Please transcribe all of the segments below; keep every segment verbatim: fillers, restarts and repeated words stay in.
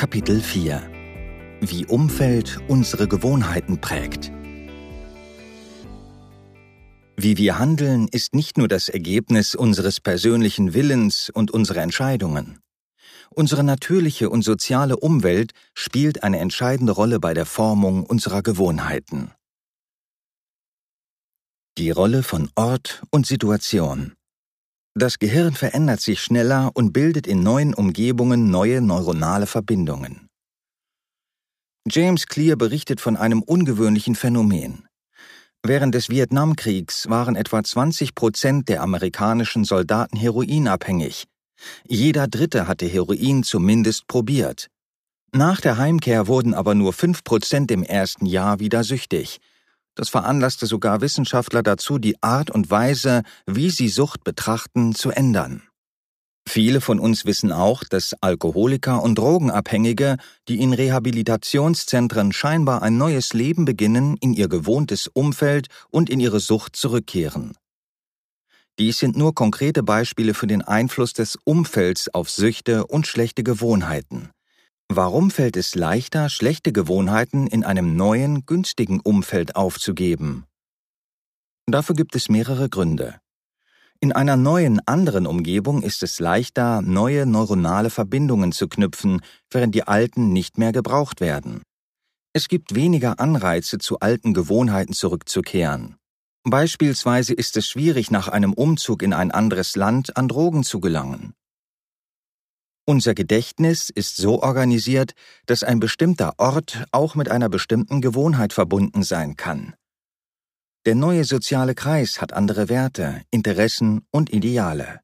Kapitel vier: Wie Umfeld unsere Gewohnheiten prägt. Wie wir handeln, ist nicht nur das Ergebnis unseres persönlichen Willens und unserer Entscheidungen. Unsere natürliche und soziale Umwelt spielt eine entscheidende Rolle bei der Formung unserer Gewohnheiten. Die Rolle von Ort und Situation. Das Gehirn verändert sich schneller und bildet in neuen Umgebungen neue neuronale Verbindungen. James Clear berichtet von einem ungewöhnlichen Phänomen. Während des Vietnamkriegs waren etwa zwanzig Prozent der amerikanischen Soldaten heroinabhängig. Jeder Dritte hatte Heroin zumindest probiert. Nach der Heimkehr wurden aber nur fünf Prozent im ersten Jahr wieder süchtig. Das veranlasste sogar Wissenschaftler dazu, die Art und Weise, wie sie Sucht betrachten, zu ändern. Viele von uns wissen auch, dass Alkoholiker und Drogenabhängige, die in Rehabilitationszentren scheinbar ein neues Leben beginnen, in ihr gewohntes Umfeld und in ihre Sucht zurückkehren. Dies sind nur konkrete Beispiele für den Einfluss des Umfelds auf Süchte und schlechte Gewohnheiten. Warum fällt es leichter, schlechte Gewohnheiten in einem neuen, günstigen Umfeld aufzugeben? Dafür gibt es mehrere Gründe. In einer neuen, anderen Umgebung ist es leichter, neue neuronale Verbindungen zu knüpfen, während die alten nicht mehr gebraucht werden. Es gibt weniger Anreize, zu alten Gewohnheiten zurückzukehren. Beispielsweise ist es schwierig, nach einem Umzug in ein anderes Land an Drogen zu gelangen. Unser Gedächtnis ist so organisiert, dass ein bestimmter Ort auch mit einer bestimmten Gewohnheit verbunden sein kann. Der neue soziale Kreis hat andere Werte, Interessen und Ideale.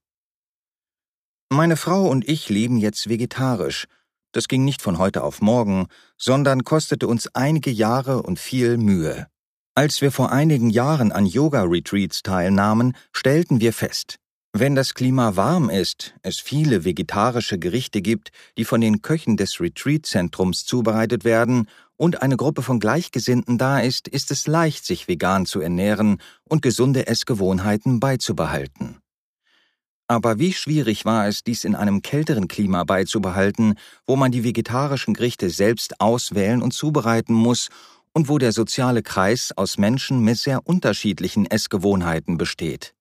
Meine Frau und ich leben jetzt vegetarisch. Das ging nicht von heute auf morgen, sondern kostete uns einige Jahre und viel Mühe. Als wir vor einigen Jahren an Yoga-Retreats teilnahmen, stellten wir fest: Wenn das Klima warm ist, es viele vegetarische Gerichte gibt, die von den Köchen des Retreat-Zentrums zubereitet werden, und eine Gruppe von Gleichgesinnten da ist, ist es leicht, sich vegan zu ernähren und gesunde Essgewohnheiten beizubehalten. Aber wie schwierig war es, dies in einem kälteren Klima beizubehalten, wo man die vegetarischen Gerichte selbst auswählen und zubereiten muss und wo der soziale Kreis aus Menschen mit sehr unterschiedlichen Essgewohnheiten besteht.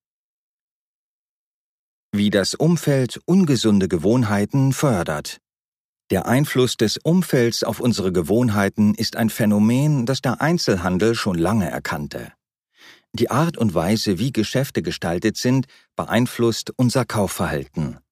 Wie das Umfeld ungesunde Gewohnheiten fördert. Der Einfluss des Umfelds auf unsere Gewohnheiten ist ein Phänomen, das der Einzelhandel schon lange erkannte. Die Art und Weise, wie Geschäfte gestaltet sind, beeinflusst unser Kaufverhalten.